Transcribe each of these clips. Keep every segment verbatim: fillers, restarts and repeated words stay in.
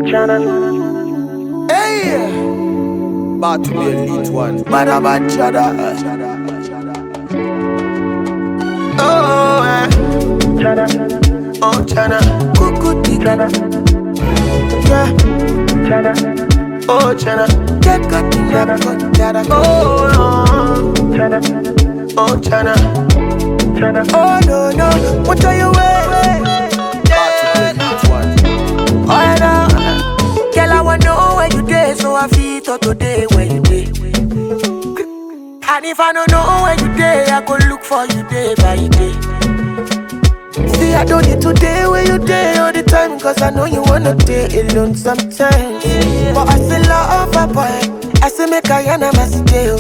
Hey, about to be elite one. Bada bad chada. Oh, eh. Oh, chana. Cuckoo tika. Yeah. Oh, chana. Get got tina. Oh, no. Oh, chana. Oh, no, no. What are you wearing? Oh, no. Girl, I wanna know where you day, so I feel to today where you day. And if I don't know where you day, I go look for you day by day. See, I don't need today where you day all the time, cause I know you wanna day alone sometimes. But I still love a boy, I say make I am a mistake.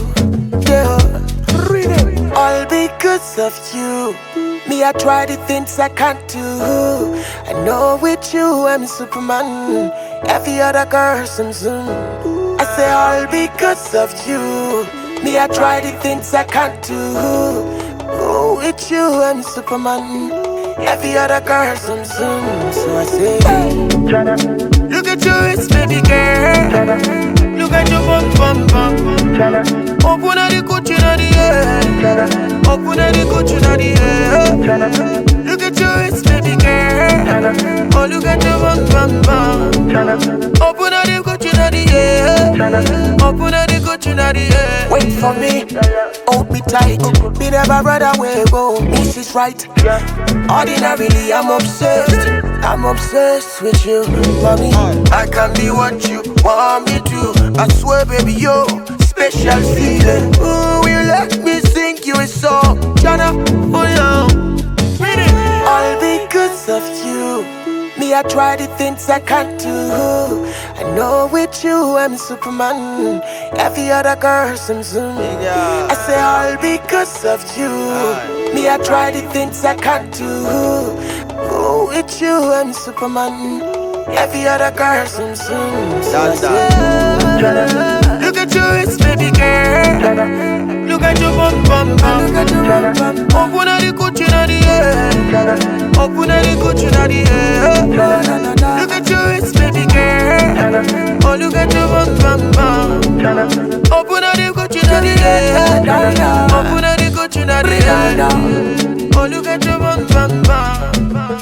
All because of you, me I try the things I can't do. I know with you I'm Superman, every other girl some zoom. I say all because of you, me I try the things I can't do. Oh, with you I'm Superman, every other girl some zoom. So I say, look at you, it's baby girl. Look at your bum bum bum. Open up the Gucci in the air. Open up the Gucci in the air. Look at you, it's baby girl. Oh, look at your bum bum bum. Open up the Gucci in the air. Open up the Gucci in the air. Wait for me, hold me tight. Be never brother where go. This is right. Ordinarily, I'm obsessed. I'm obsessed with you, mommy. I can be what you want me to. I swear, baby, yo, special feeling. Ooh, you let me sing you a song, Jana, oh yeah. All because of you, me I try the things I can't do. I know with you I'm Superman, every other girl some zoom. I say all because of you, me I try the things I can't do. Oh, with you I'm Superman, every other girl some zoom. So I say, look at you, it's baby girl. Look at your bum bum bum. Open up the Gucci in the air. Open up the Gucci in the air. Look at you, it's baby girl. Oh, look at your bum bum bum. Open up the Gucci in the air. Open up the Gucci in the air. Oh, look at your bum bum bum.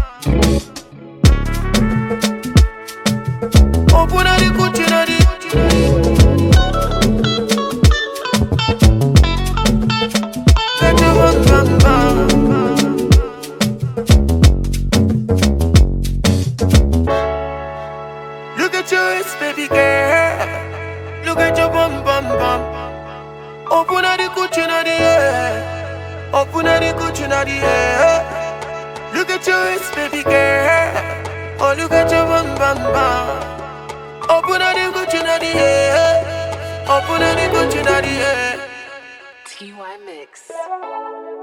Open up the Gucci in the air. Look at your waist, baby girl. Look at your bum bum bum. Open up the Gucci in the air. Open up the Gucci in the air. Look at your waist, baby girl. Oh, look at your bum bum bum. Open up the Gucci in the air. Open up the Gucci in the air. T Y Mix.